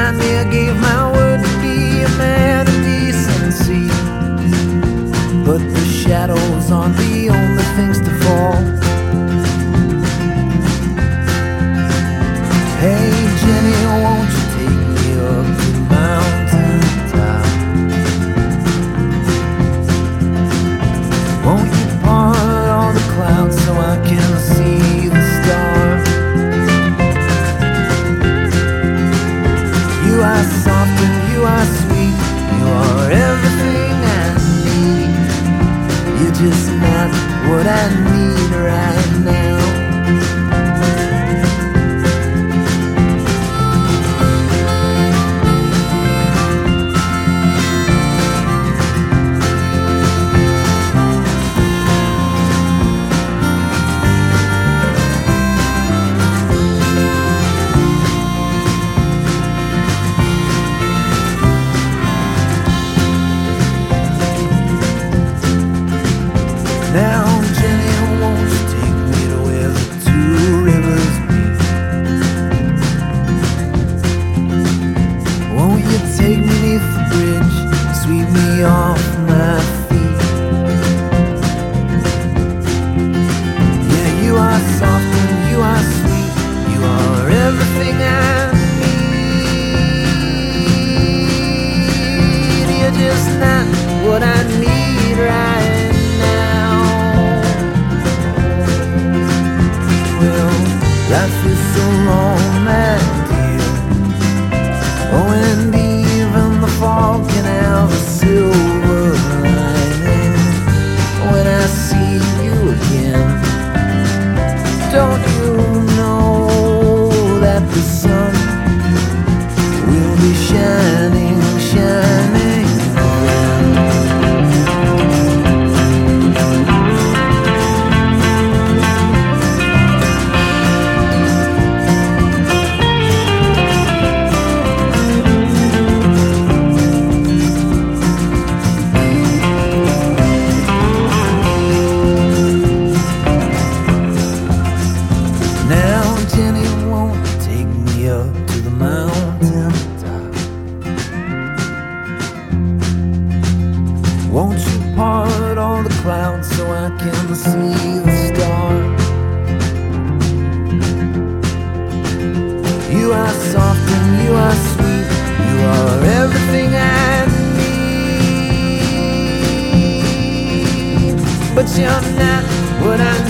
behind me. I gave my word to be a man of decency, but the shadows aren't the only things to fall. Hey Jenny, won't you take me up to the mountain top? Won't you part all the clouds so I can see the stars? You are soft and you are sweet, you are everything I need. You're just not what I need right now. Now, Jenny, won't you take me to where the two rivers meet? Won't you take me beneath the bridge, sweep me off my feet? Yeah, you are soft and you are sweet, you are everything I need. You're just not what I need right now. Life is so long, my dear. Oh, and even the fog can have a silver lining. When I see you again, don't you know that the sun will be shining, shining again? Won't you part all the clouds so I can see the stars? You are soft and you are sweet, you are everything I need. But you're not what I